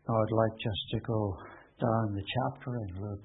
I'd like just to go down the chapter in Luke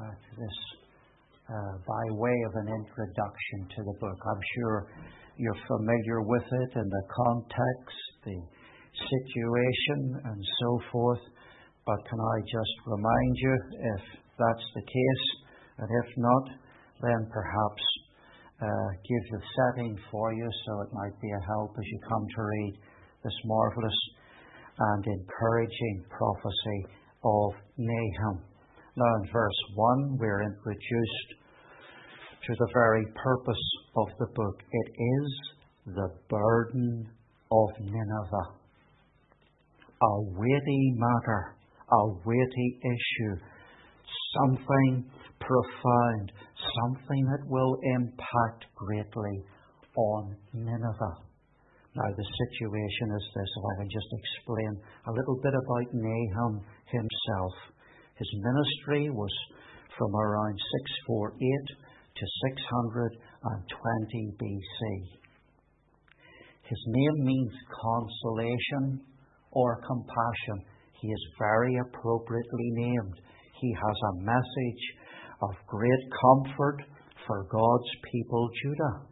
by way of an introduction to the book. I'm sure you're familiar with it and the context, the situation and so forth, but can I just remind you, if that's the case, and if not, then perhaps give the setting for you so it might be a help as you come to read this marvellous and encouraging prophecy of Nahum. Now in verse 1 we're introduced to the very purpose of the book. It is the burden of Nineveh. A weighty matter, a weighty issue, something profound, something that will impact greatly on Nineveh. Now the situation is this, if I can just explain a little bit about Nahum himself. His ministry was from around 648 to 620 BC. His name means consolation or compassion. He is very appropriately named. He has a message of great comfort for God's people, Judah.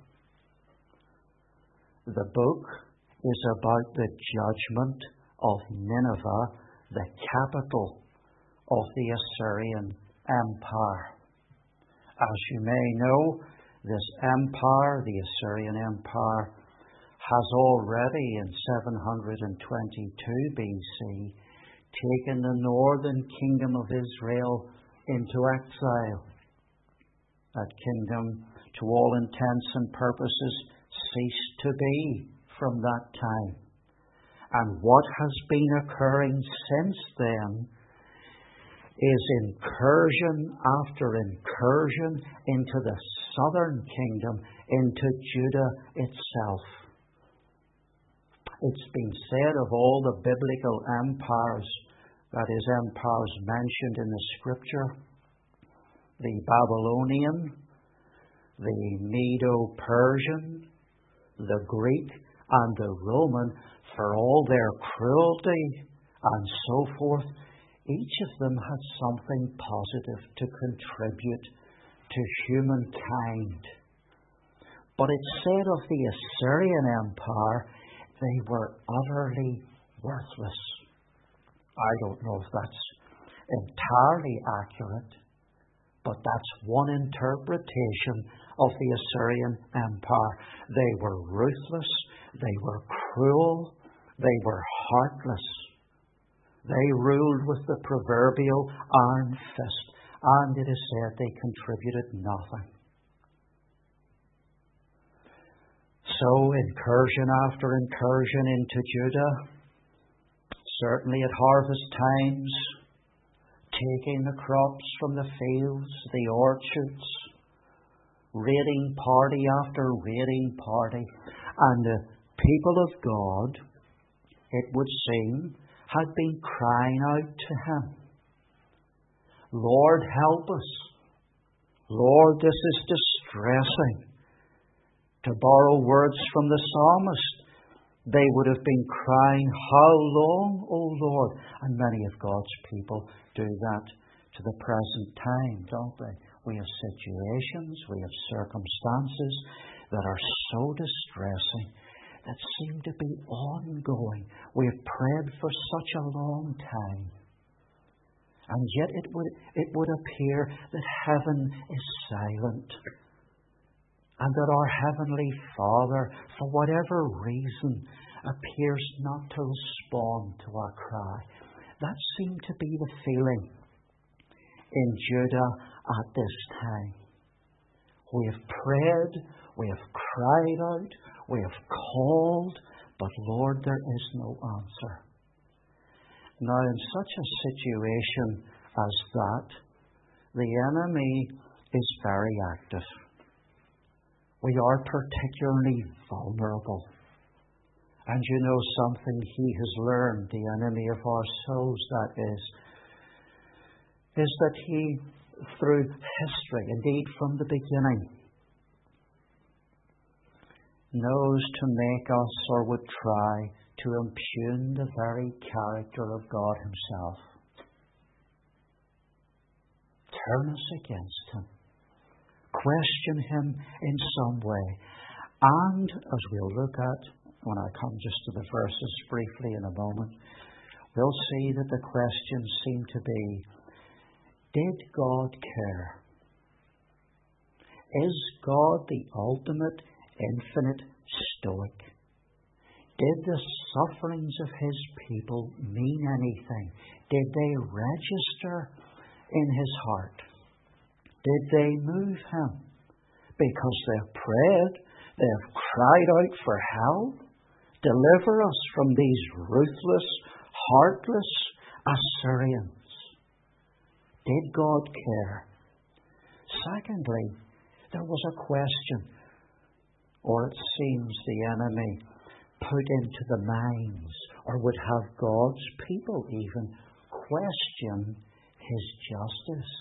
The book is about the judgment of Nineveh, the capital of the Assyrian Empire. As you may know, this empire, the Assyrian Empire, has already in 722 BC taken the northern kingdom of Israel into exile. That kingdom, to all intents and purposes, ceased to be from that time. And what has been occurring since then is incursion after incursion into the southern kingdom, into Judah itself. It's been said of all the biblical empires, that is, empires mentioned in the Scripture, the Babylonian, the Medo-Persian, the Greek, and the Roman, for all their cruelty and so forth, each of them had something positive to contribute to humankind. But it's said of the Assyrian Empire, they were utterly worthless. I don't know if that's entirely accurate, but that's one interpretation of the Assyrian Empire. They were ruthless, they were cruel, they were heartless. They ruled with the proverbial iron fist, and it is said they contributed nothing. So, incursion after incursion into Judah, certainly at harvest times, taking the crops from the fields, the orchards, raiding party after raiding party, and the people of God, it would seem, had been crying out to Him, Lord, help us. Lord, this is distressing. To borrow words from the psalmist, they would have been crying, how long, O Lord? And many of God's people do that to the present time, don't they? We have situations, we have circumstances that are so distressing, that seem to be ongoing. We have prayed for such a long time. And yet it would appear that heaven is silent. And that our Heavenly Father, for whatever reason, appears not to respond to our cry. That seemed to be the feeling in Judah at this time. We have prayed, we have cried out, we have called, but Lord, there is no answer. Now, in such a situation as that, the enemy is very active. We are particularly vulnerable. And you know something he has learned, the enemy of our souls, that is that he, through history, indeed from the beginning, knows to make us, or would try to impugn the very character of God himself. Turn us against him. Question him in some way. And, as we'll look at when I come just to the verses briefly in a moment, we'll see that the questions seem to be, did God care? Is God the ultimate, infinite stoic? Did the sufferings of his people mean anything? Did they register in his heart? Did they move him? Because they've prayed, they've cried out for help. Deliver us from these ruthless, heartless Assyrians. Did God care? Secondly, there was a question, or it seems the enemy put into the minds, or would have God's people even question his justice.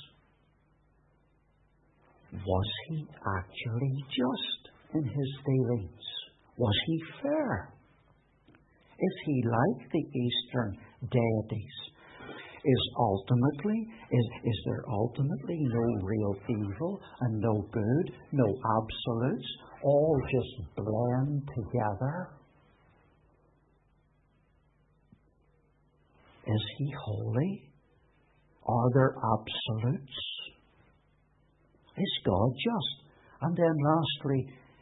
Was he actually just in his dealings? Was he fair? Is he like the Eastern deities? Is there ultimately no real evil and no good, no absolutes, all just blend together? Is he holy? Are there absolutes? Is God just? And then lastly,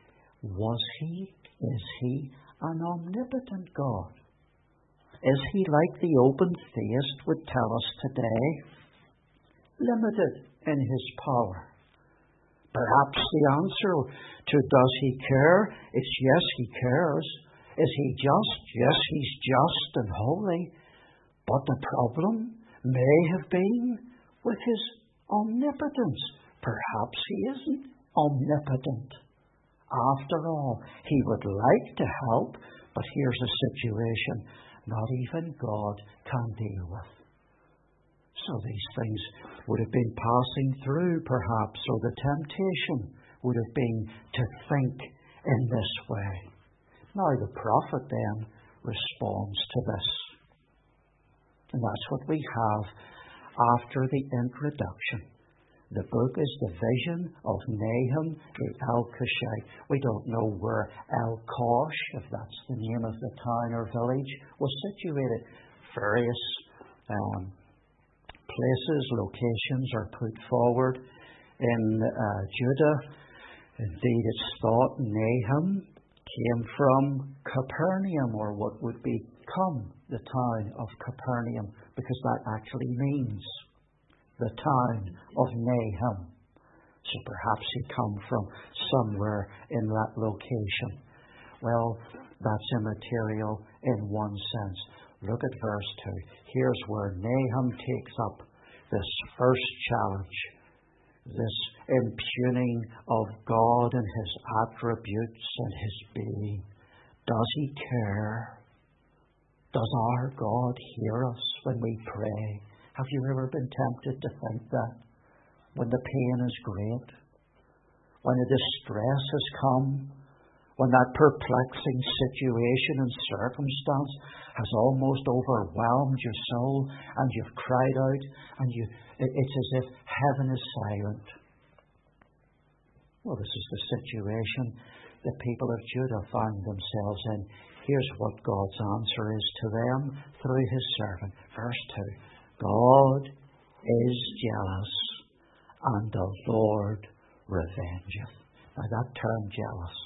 is he an omnipotent God? Is he like the open theist would tell us today, limited in his power? Perhaps the answer to does he care is yes, he cares. Is he just? Yes, he's just and holy. But the problem may have been with his omnipotence. Perhaps he isn't omnipotent. After all, he would like to help, but here's a situation not even God can deal with. So these things would have been passing through, perhaps, or the temptation would have been to think in this way. Now the prophet then responds to this. And that's what we have after the introduction. The book is the vision of Nahum the Elkoshite. We don't know where El-Kosh, if that's the name of the town or village, was situated. Various places, locations are put forward in Judah. Indeed, it's thought Nahum came from Capernaum, or what would become the town of Capernaum, because that actually means the town of Nahum. So perhaps he come from somewhere in that location. Well, that's immaterial in one sense. Look at verse 2. Here's where Nahum takes up this first challenge, this impugning of God and his attributes and his being. Does he care? Does our God hear us when we pray? Have you ever been tempted to think that? When the pain is great, when the distress has come, when that perplexing situation and circumstance has almost overwhelmed your soul, and you've cried out, and it's as if heaven is silent. Well, this is the situation the people of Judah found themselves in. Here's what God's answer is to them through his servant. Verse 2. God is jealous, and the Lord revengeth. Now that term jealous,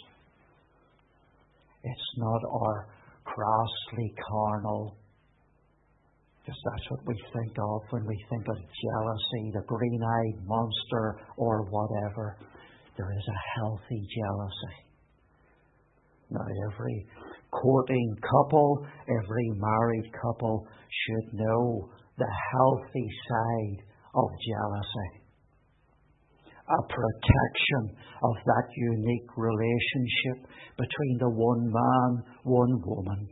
it's not our crassly carnal, because that's what we think of when we think of jealousy, the green-eyed monster or whatever. There is a healthy jealousy. Now every courting couple, every married couple should know the healthy side of jealousy. A protection of that unique relationship between the one man, one woman.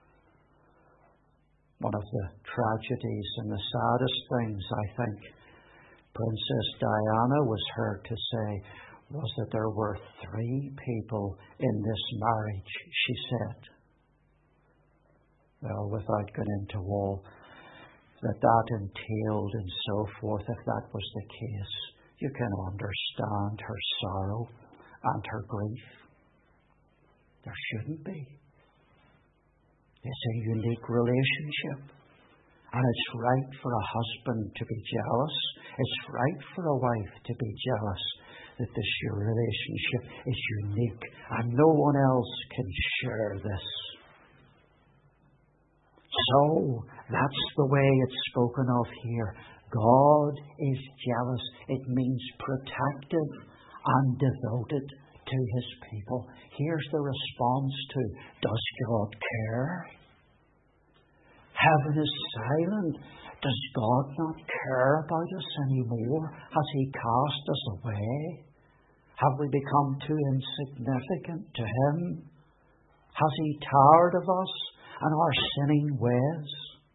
One of the tragedies and the saddest things, I think, Princess Diana was heard to say, was that there were 3 people in this marriage, she said. Well, without going into all that entailed and so forth, if that was the case, you can understand her sorrow and her grief. There shouldn't be. It's a unique relationship. And it's right for a husband to be jealous. It's right for a wife to be jealous that this relationship is unique and no one else can share this. So, that's the way it's spoken of here. God is jealous. It means protective and devoted to His people. Here's the response to, does God care? Heaven is silent. Does God not care about us anymore? Has He cast us away? Have we become too insignificant to Him? Has He tired of us and our sinning ways?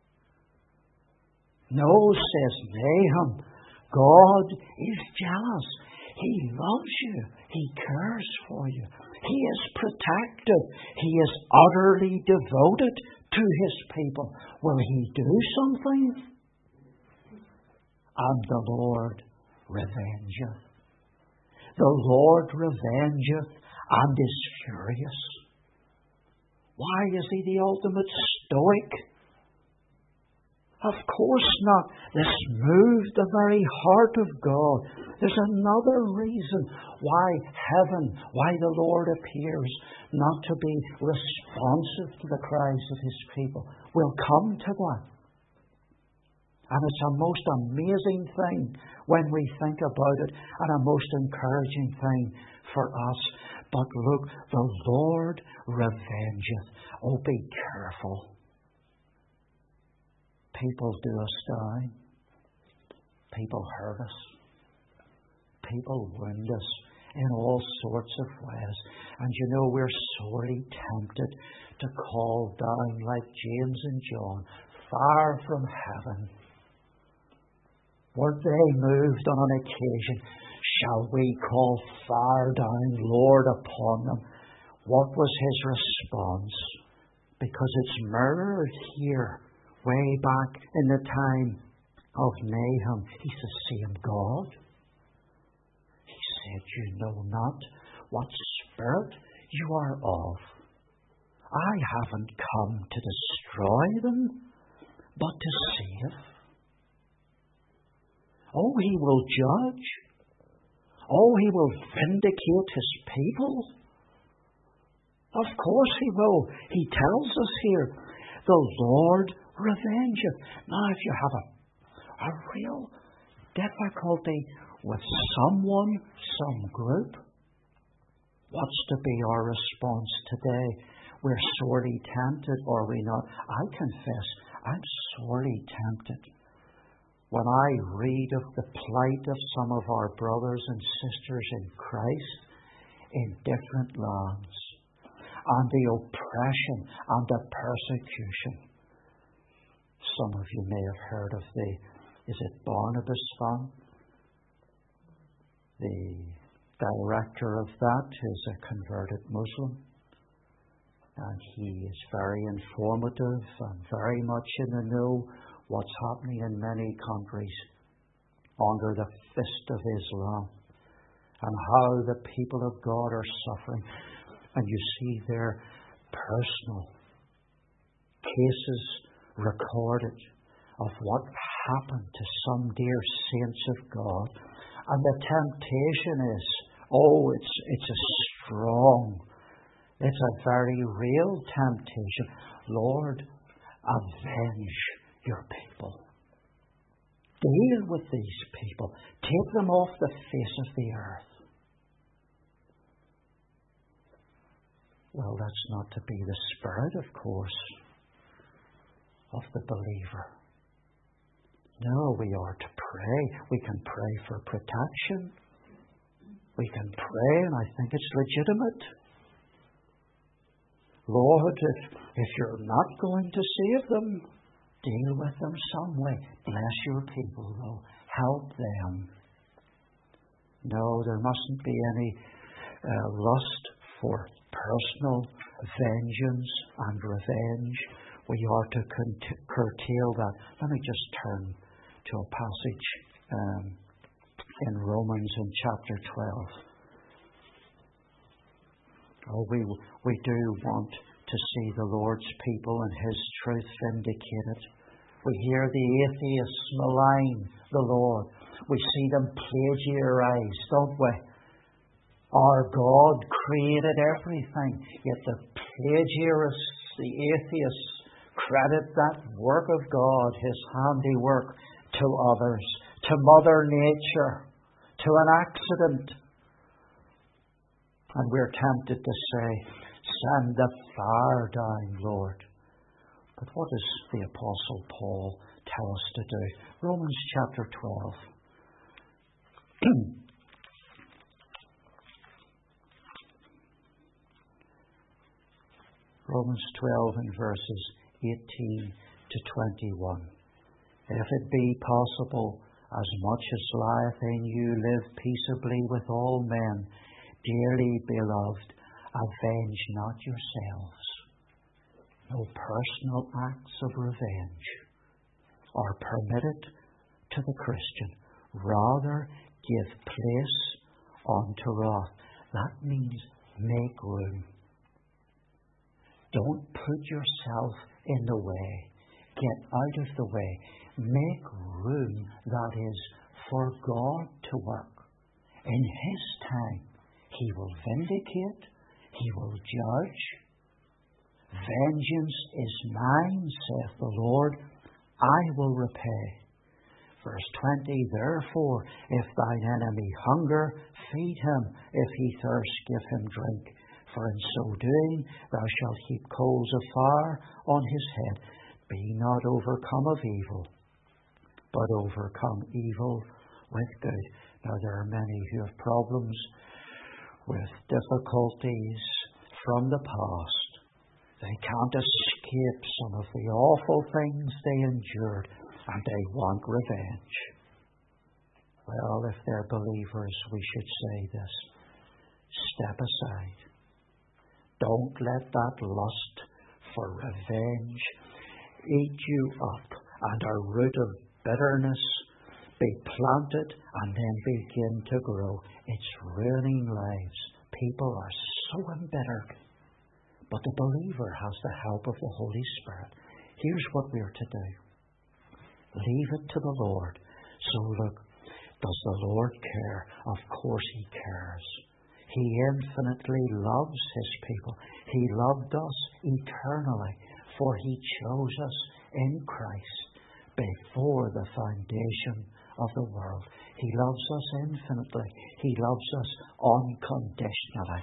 No, says Nahum, God is jealous. He loves you. He cares for you. He is protective. He is utterly devoted to His people. Will He do something? And the Lord revengeth. The Lord revengeth and is furious. Why is He the ultimate stoic? Of course not. This moved the very heart of God. There's another reason why heaven, why the Lord appears not to be responsive to the cries of His people. We'll come to that. And it's a most amazing thing when we think about it, and a most encouraging thing for us. But look, the Lord revengeth. Oh, be careful. People do us down. People hurt us. People wound us in all sorts of ways. And you know, we're sorely tempted to call down, like James and John, far from heaven. Were they moved on an occasion? Shall we call fire down, Lord, upon them? What was His response? Because it's mirrored here, way back in the time of Nahum. He's the same God. He said, you know not what spirit you are of. I haven't come to destroy them, but to save. Oh, He will judge. Oh, He will vindicate His people. Of course He will. He tells us here, the Lord revengeth. Now, if you have a real difficulty with someone, some group, what's to be our response today? We're sorely tempted, are we not? I confess, I'm sorely tempted when I read of the plight of some of our brothers and sisters in Christ in different lands, and the oppression and the persecution. Some of you may have heard of is it Barnabas Fund? The director of that is a converted Muslim, and he is very informative and very much in the know what's happening in many countries under the fist of Islam, and how the people of God are suffering. And you see their personal cases recorded of what happened to some dear saints of God. And the temptation is, it's a strong, it's a very real temptation. Lord, avenge your people. Deal with these people. Take them off the face of the earth. Well, that's not to be the spirit, of course, of the believer. No, we are to pray. We can pray for protection. We can pray, and I think it's legitimate. Lord, if you're not going to save them, deal with them some way. Bless your people, though. Help them. No, there mustn't be any lust for personal vengeance and revenge. we are to curtail that. Let me just turn to a passage in Romans in chapter 12. Oh, we do want to see the Lord's people and His truth vindicated. We hear the atheists malign the Lord. We see them plagiarize, don't we? Our God created everything, yet the plagiarists, the atheists, credit that work of God, His handiwork, to others, to Mother Nature, to an accident. And we're tempted to say, send the fire down, Lord. But what does the Apostle Paul tell us to do? Romans chapter 12. Romans 12 and verses 18 to 21. If it be possible, as much as lieth in you, live peaceably with all men. Dearly beloved, avenge not yourselves. No personal acts of revenge are permitted to the Christian. Rather, give place unto wrath. That means make room. Don't put yourself in the way. Get out of the way. Make room, that is, for God to work. In His time, He will vindicate. He will judge. Vengeance is mine, saith the Lord. I will repay. Verse 20, therefore, if thine enemy hunger, feed him. If he thirst, give him drink. For in so doing, thou shalt heap coals of fire on his head. Be not overcome of evil, but overcome evil with good. Now, there are many who have problems with difficulties from the past. They can't escape some of the awful things they endured, and they want revenge. Well, if they're believers, we should say this. Step aside. Don't let that lust for revenge eat you up, and a root of bitterness be planted and then begin to grow. It's ruining lives. People are so embittered. But the believer has the help of the Holy Spirit. Here's what we're to do. Leave it to the Lord. So look, does the Lord care? Of course He cares. He infinitely loves His people. He loved us eternally, for He chose us in Christ before the foundation of the world. He loves us infinitely. He loves us unconditionally.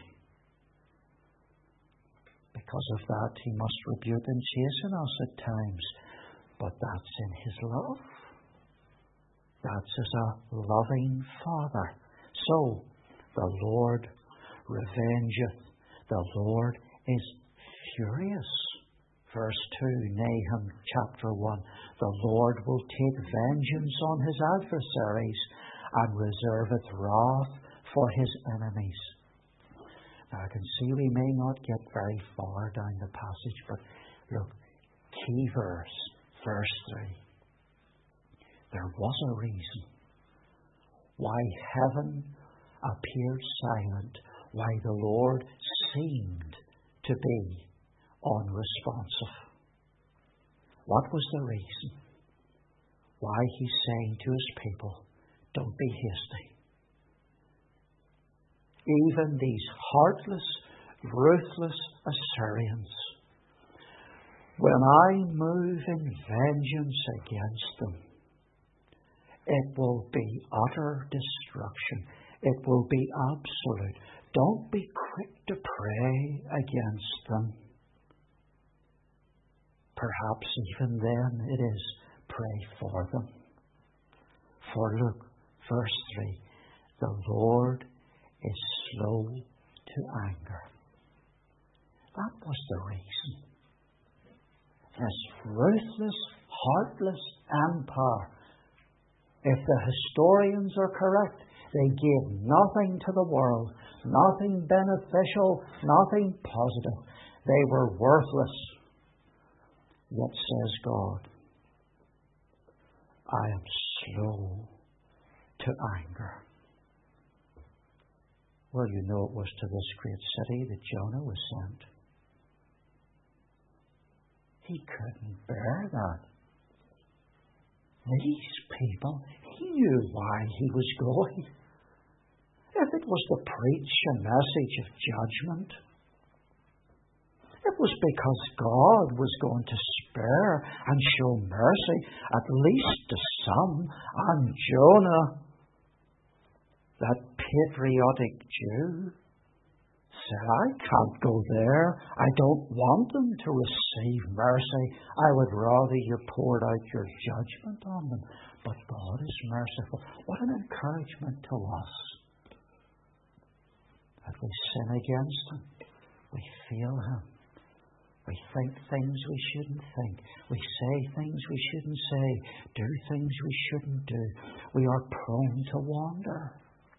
Because of that, He must rebuke and chasten us at times. But that's in His love. That's as a loving Father. So, the Lord revengeth. The Lord is furious. Verse 2, Nahum chapter 1. The Lord will take vengeance on His adversaries and reserveth wrath for His enemies. Now, I can see we may not get very far down the passage, but look, key verse, verse 3. There was a reason why heaven appeared silent, why the Lord seemed to be unresponsive. What was the reason? Why He's saying to His people, don't be hasty. Even these heartless, ruthless Assyrians, when I move in vengeance against them, it will be utter destruction. It will be absolute. Don't be quick to pray against them. Perhaps even then it is pray for them. For look, verse 3, the Lord is slow to anger. That was the reason. This ruthless, heartless empire, if the historians are correct, they gave nothing to the world, nothing beneficial, nothing positive. They were worthless. Yet says God, I am slow to anger. Well, you know it was to this great city that Jonah was sent. He couldn't bear that. These people, he knew why he was going. If it was to preach a message of judgment, it was because God was going to spare and show mercy, at least to some. And Jonah, that patriotic Jew, said, I can't go there. I don't want them to receive mercy. I would rather you poured out your judgment on them. But God is merciful. What an encouragement to us. That we sin against Him. We feel Him. We think things we shouldn't think. We say things we shouldn't say. Do things we shouldn't do. We are prone to wander.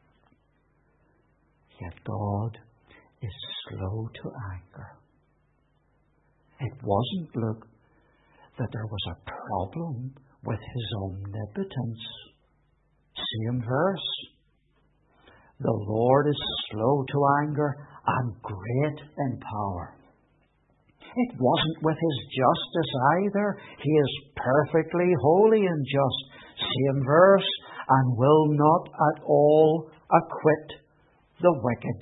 Yet God is slow to anger. It wasn't, look, that there was a problem with His omnipotence. Same verse. The Lord is slow to anger and great in power. It wasn't with His justice either. He is perfectly holy and just. Same verse. And will not at all acquit the wicked.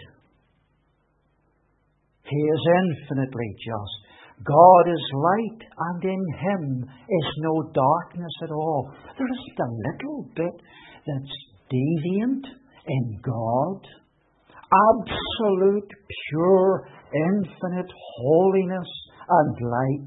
He is infinitely just. God is light, and in Him is no darkness at all. There isn't a little bit that's deviant in God. Absolute, pure, infinite holiness and light.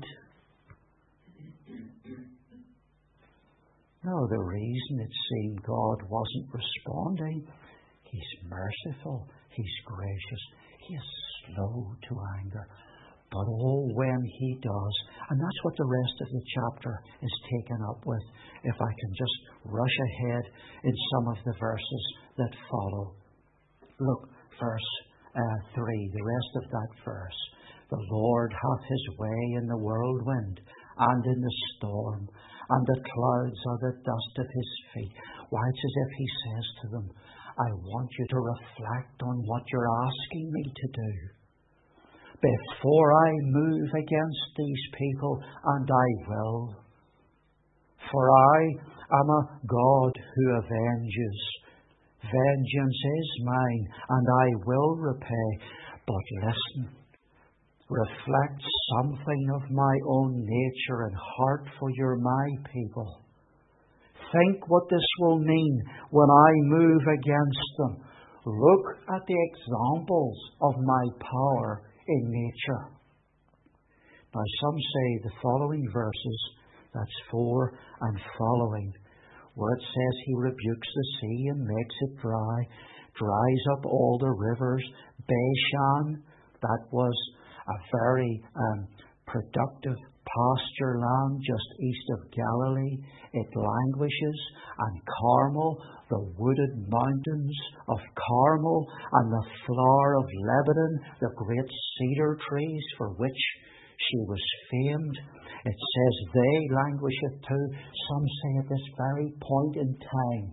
No, the reason it seemed God wasn't responding, He's merciful, He's gracious, He is slow to anger. But oh, when He does, and that's what the rest of the chapter is taken up with, if I can just rush ahead in some of the verses that follow. Look, verse 3, the rest of that verse. The Lord hath His way in the whirlwind and in the storm, and the clouds are the dust of His feet. Why, it's as if He says to them, I want you to reflect on what you're asking me to do. Before I move against these people, and I will. For I am a God who avenges. Vengeance is mine, and I will repay. But listen, reflect something of my own nature and heart, for you're my people. Think what this will mean when I move against them. Look at the examples of my power in nature. Now some say the following verses, that's 4 and following, where it says He rebukes the sea and makes it dry, dries up all the rivers. Bashan, that was a very productive pasture land just east of Galilee. It languishes. And Carmel, the wooded mountains of Carmel, and the flower of Lebanon, the great cedar trees for which she was famed. It says they languisheth too. Some say at this very point in time,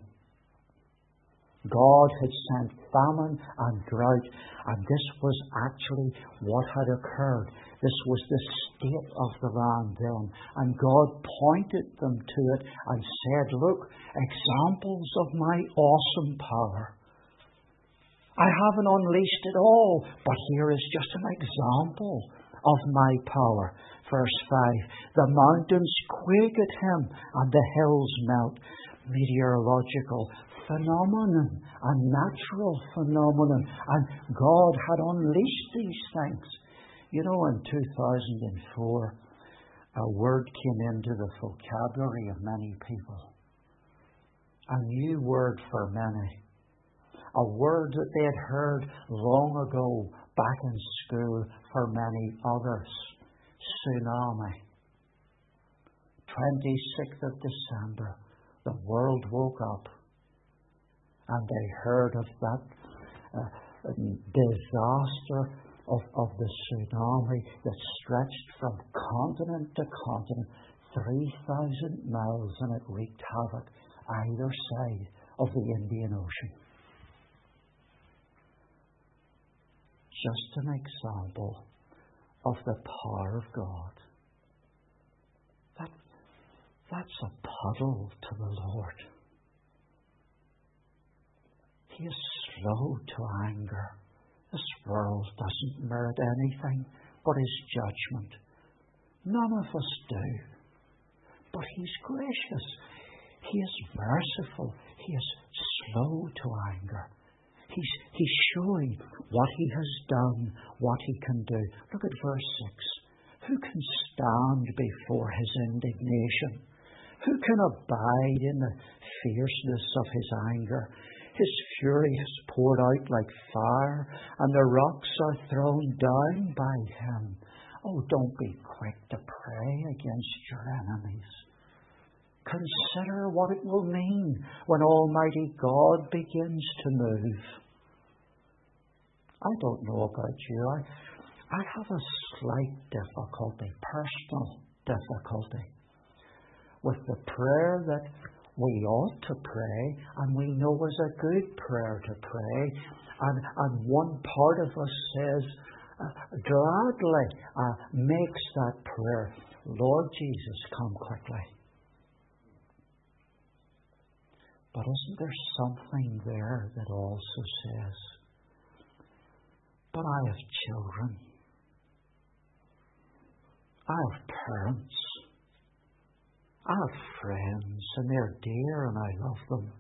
God had sent famine and drought, and this was actually what had occurred. This was the state of the land then. And God pointed them to it and said, look, examples of my awesome power. I haven't unleashed it all, but here is just an example of my power. Verse 5, the mountains quake at Him, and the hills melt. Meteorological phenomenon, a natural phenomenon, and God had unleashed these things. You know, in 2004, a word came into the vocabulary of many people. A new word for many. A word that they had heard long ago back in school for many others. Tsunami. 26th of December, the world woke up and they heard of that disaster of the tsunami that stretched from continent to continent, 3,000 miles, and it wreaked havoc either side of the Indian Ocean. Just an example of the power of God. That's a puddle to the Lord. He is slow to anger. This world doesn't merit anything but His judgment. None of us do. But He's gracious. He is merciful. He is slow to anger. He's showing what He has done, what He can do. Look at verse 6. Who can stand before His indignation? Who can abide in the fierceness of His anger? His fury is poured out like fire, and the rocks are thrown down by Him. Oh, don't be quick to pray against your enemies. Consider what it will mean when Almighty God begins to move. I don't know about you. I have a slight difficulty, personal difficulty, with the prayer that we ought to pray, and we know is a good prayer to pray, and one part of us says, gladly makes that prayer, Lord Jesus, come quickly. But isn't there something there that also says, but I have children, I have parents, I have friends, and they're dear and I love them.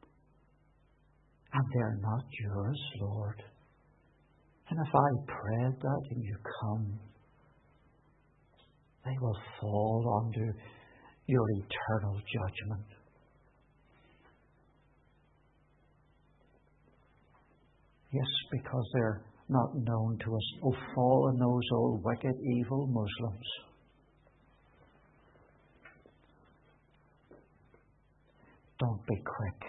And they're not yours, Lord. And if I prayed that and you come, they will fall under your eternal judgment. Yes, because they're not known to us. Oh, fallen those old wicked, evil Muslims. Don't be quick.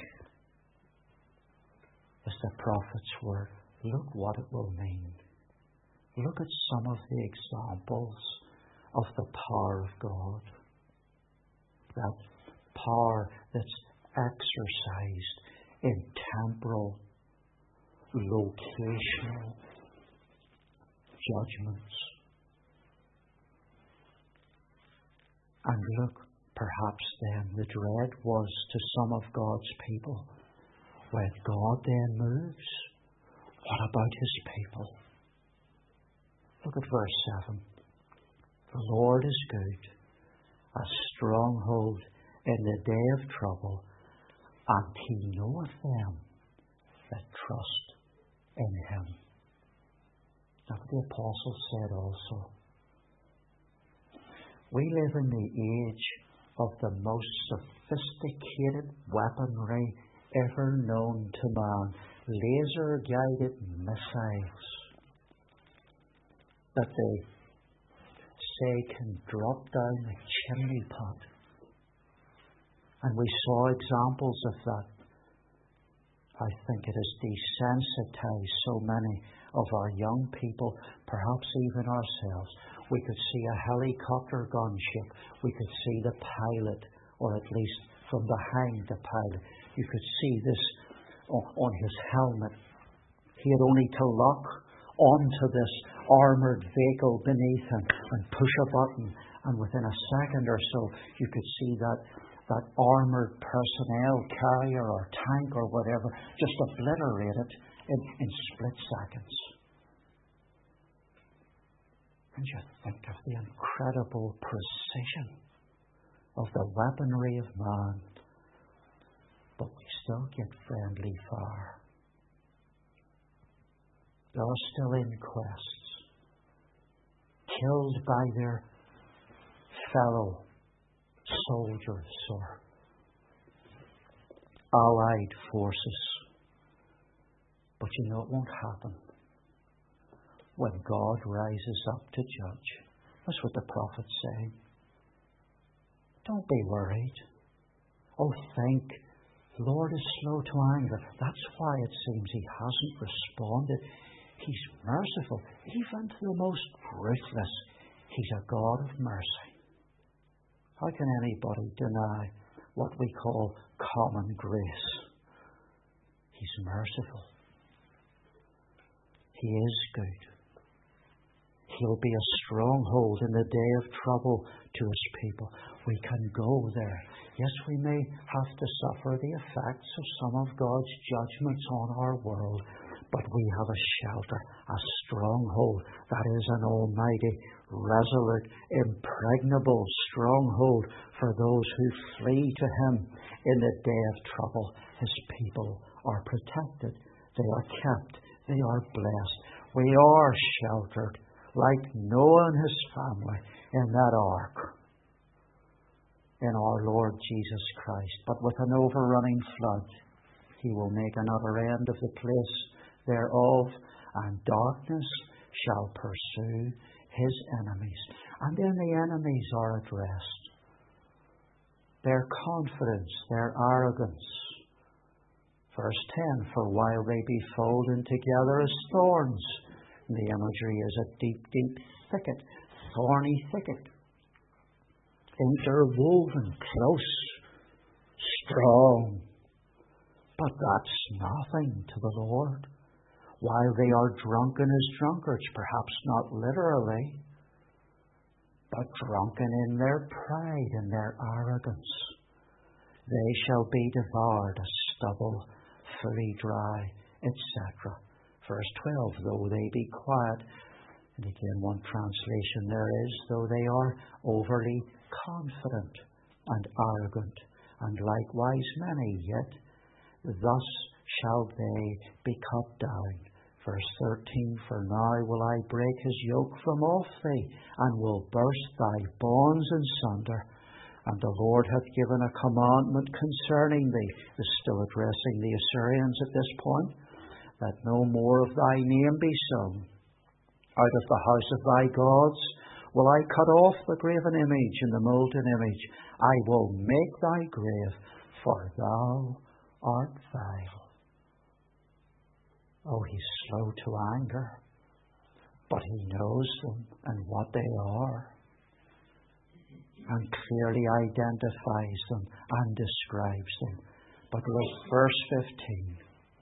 It's the prophet's word. Look what it will mean. Look at some of the examples of the power of God. That power that's exercised in temporal, locational judgments. And look, perhaps then the dread was to some of God's people, when God then moves, what about His people? Look at verse 7. The Lord is good, a stronghold in the day of trouble, and He knoweth them that trust in Him. That's what the Apostle said also. We live in the age of the most sophisticated weaponry ever known to man. Laser-guided missiles that they say can drop down the chimney pot. And we saw examples of that. I think it has desensitized so many of our young people, perhaps even ourselves. We could see a helicopter gunship. We could see the pilot, or at least from behind the pilot. You could see this on his helmet. He had only to lock onto this armoured vehicle beneath him and push a button, and within a second or so you could see that armoured personnel carrier or tank or whatever just obliterated in split seconds. And you think of the incredible precision of the weaponry of man, but we still get friendly fire. There are still inquests, killed by their fellow soldiers or allied forces. But you know it won't happen when God rises up to judge. That's what the prophet's saying. Don't be worried. Oh, think, the Lord is slow to anger. That's why it seems He hasn't responded. He's merciful. Even to the most ruthless, He's a God of mercy. How can anybody deny what we call common grace? He's merciful. He is good. He'll be a stronghold in the day of trouble to His people. We can go there. Yes, we may have to suffer the effects of some of God's judgments on our world, but we have a shelter, a stronghold that is an almighty, resolute, impregnable stronghold for those who flee to Him in the day of trouble. His people are protected. They are kept. They are blessed. We are sheltered like Noah and his family in that ark, in our Lord Jesus Christ. But with an overrunning flood, He will make another end of the place thereof, and darkness shall pursue His enemies. And then the enemies are addressed. Their confidence, their arrogance. Verse 10, for while they be folded together as thorns. The imagery is a deep, deep thicket, thorny thicket, interwoven, close, strong. But that's nothing to the Lord. While they are drunken as drunkards, perhaps not literally, but drunken in their pride and their arrogance, they shall be devoured as stubble, fully dry, etc. Verse 12, though they be quiet, and again one translation there is, though they are overly confident and arrogant, and likewise many, yet thus shall they be cut down. Verse 13, for now will I break his yoke from off thee, and will burst thy bonds in sunder. And the Lord hath given a commandment concerning thee, is still addressing the Assyrians at this point, that no more of thy name be sung. Out of the house of thy gods will I cut off the graven image and the molten image. I will make thy grave, for thou art vile. Oh, He's slow to anger, but He knows them and what they are, and clearly identifies them and describes them. But look, verse 15.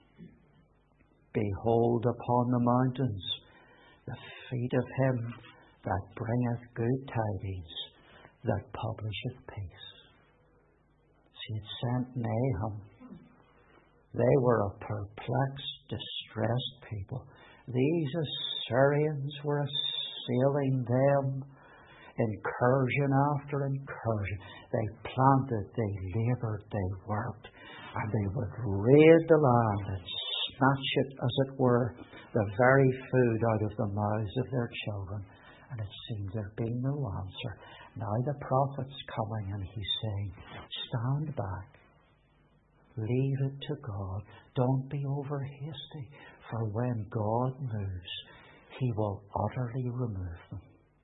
Behold upon the mountains the feet of Him that bringeth good tidings, that publisheth peace. See, it sent Nahum. They were a perplexed, distressed people. These Assyrians were assailing them, incursion after incursion. They planted, they laboured, they worked, and they would raid the land and snatch it, as it were, the very food out of the mouths of their children. And it seemed there'd be no answer. Now the prophet's coming and he's saying, stand back. Leave it to God. Don't be over hasty. For when God moves, He will utterly remove them.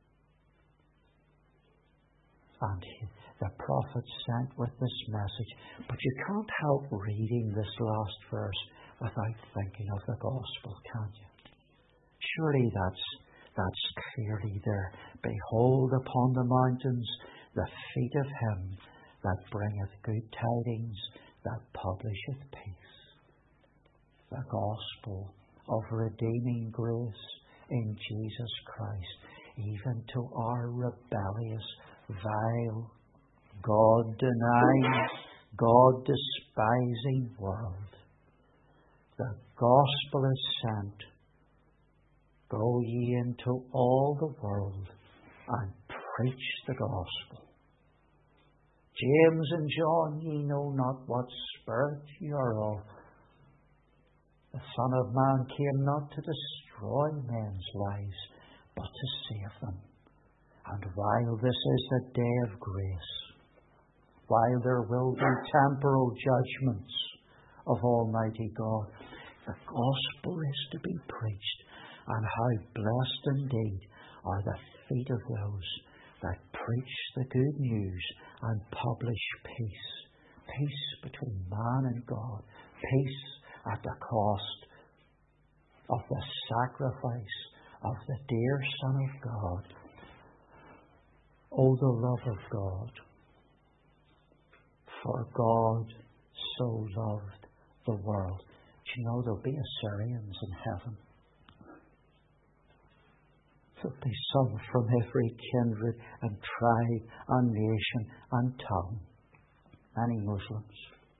And the prophet sent with this message. But you can't help reading this last verse without thinking of the gospel, can you? Surely that's clearly there. Behold upon the mountains the feet of Him that bringeth good tidings, that publisheth peace. The gospel of redeeming grace in Jesus Christ, even to our rebellious, vile, God-denying, God-despising world. The gospel is sent. Go ye into all the world and preach the gospel. James and John, ye know not what spirit ye are of. The Son of Man came not to destroy men's lives, but to save them. And while this is the day of grace, while there will be temporal judgments of Almighty God, the gospel is to be preached. And how blessed indeed are the feet of those that preach the good news and publish peace. Peace between man and God. Peace at the cost of the sacrifice of the dear Son of God. Oh, the love of God. For God so loved the world. Do you know there'll be Assyrians in heaven? There'll be some from every kindred and tribe and nation and tongue. Many Muslims.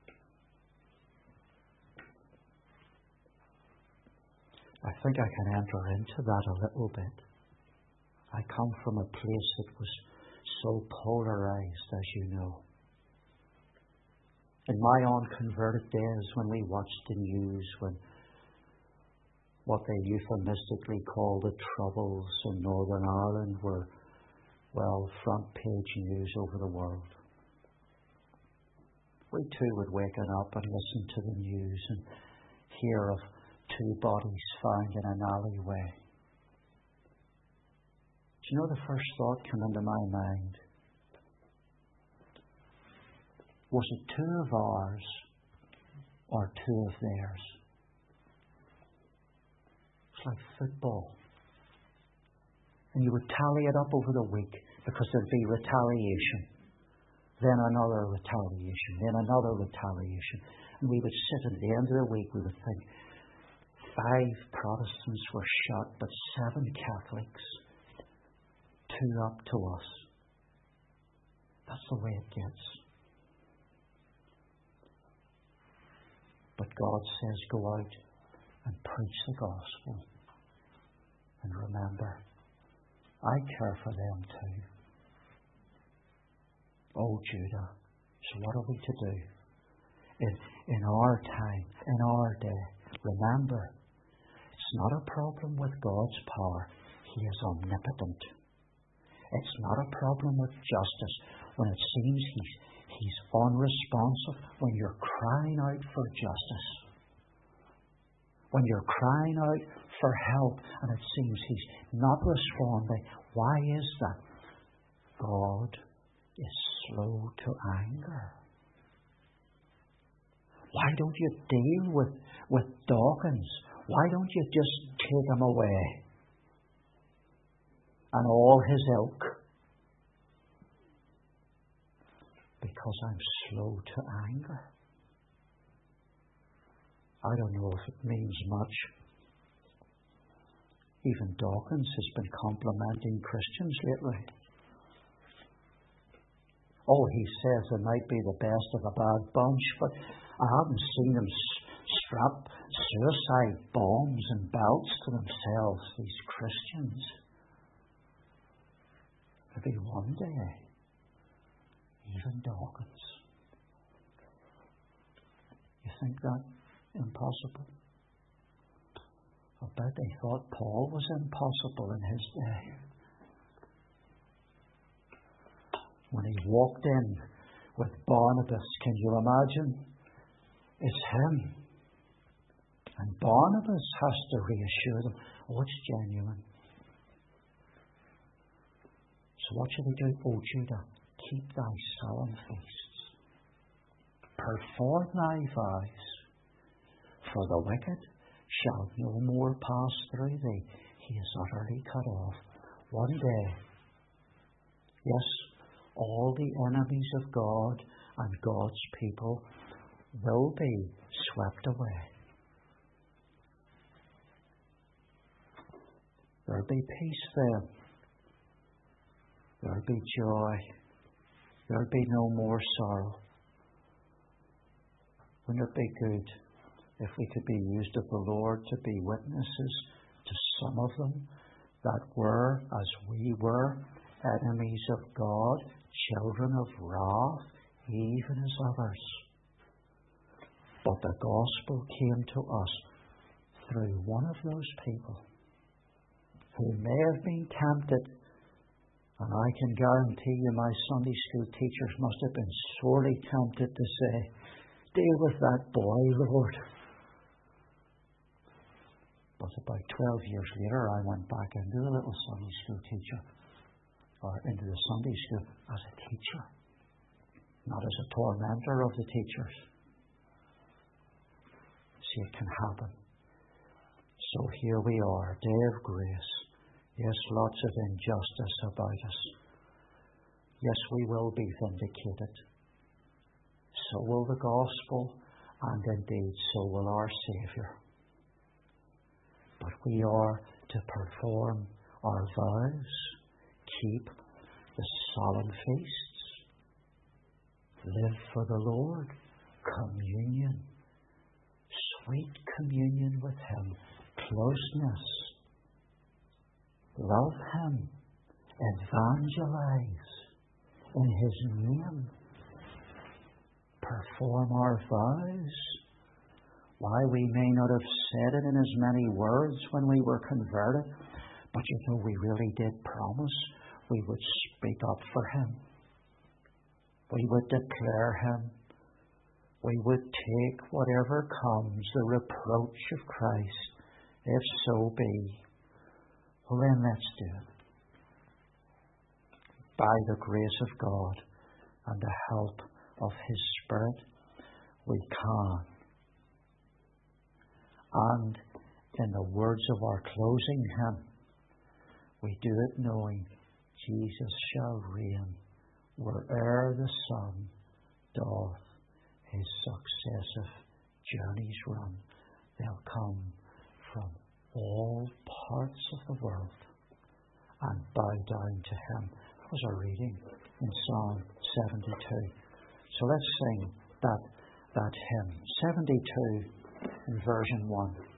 I think I can enter into that a little bit. I come from a place that was so polarized, as you know. In my unconverted days, when we watched the news, when what they euphemistically call the Troubles in Northern Ireland were, well, front page news over the world. We too would waken up and listen to the news and hear of 2 bodies found in an alleyway. Do you know the first thought came into my mind? Was it 2 of ours or 2 of theirs? It's like football. And you would tally it up over the week because there'd be retaliation. Then another retaliation. Then another retaliation. And we would sit at the end of the week, we would think 5 Protestants were shot, but 7 Catholics. 2 up to us. That's the way it gets. But God says, go out and preach the gospel. And remember, I care for them too. Oh, Judah, so what are we to do? In our time, in our day, remember, it's not a problem with God's power. He is omnipotent. It's not a problem with justice when it seems He's unresponsive, when you're crying out for justice. When you're crying out for help and it seems He's not responding. Why is that? God is slow to anger. Why don't you deal with Dawkins? Why don't you just take him away? And all his ilk. Because I'm slow to anger. I don't know if it means much. Even Dawkins has been complimenting Christians lately. Oh, he says they might be the best of a bad bunch, but I haven't seen them strap suicide bombs and belts to themselves, these Christians. Maybe one day, even Dawkins. You think that impossible? I bet they thought Paul was impossible in his day. When he walked in with Barnabas, can you imagine? It's him. And Barnabas has to reassure them, oh, it's genuine. So what should he do? Oh, Judah, keep thy solemn feasts. Perform thy vows, for the wicked shall no more pass through thee. He is utterly cut off. One day, yes, all the enemies of God and God's people will be swept away. There'll be peace then. There'll be joy. There'll be no more sorrow. Wouldn't it be good if we could be used of the Lord to be witnesses to some of them that were, as we were, enemies of God, children of wrath, even as others. But the gospel came to us through one of those people who may have been tempted, and I can guarantee you my Sunday school teachers must have been sorely tempted to say, deal with that boy, Lord. But about 12 years later, I went back into the little Sunday school teacher, or into the Sunday school as a teacher, not as a tormentor of the teachers. See, it can happen. So here we are, day of grace. Yes, lots of injustice about us. Yes, we will be vindicated. So will the gospel, and indeed so will our Saviour. But we are to perform our vows, keep the solemn feasts, live for the Lord, communion, sweet communion with Him, closeness, love Him, evangelize in His name, perform our vows. Why, we may not have said it in as many words when we were converted, but we really did promise we would speak up for Him. We would declare Him. We would take whatever comes, the reproach of Christ, if so be. Well, then let's do it. By the grace of God and the help of His Spirit, we can. And in the words of our closing hymn, we do it knowing Jesus shall reign where'er the sun doth his successive journeys run. They'll come from all parts of the world and bow down to Him. That was our reading in Psalm 72. So let's sing that hymn, 72 in version 1.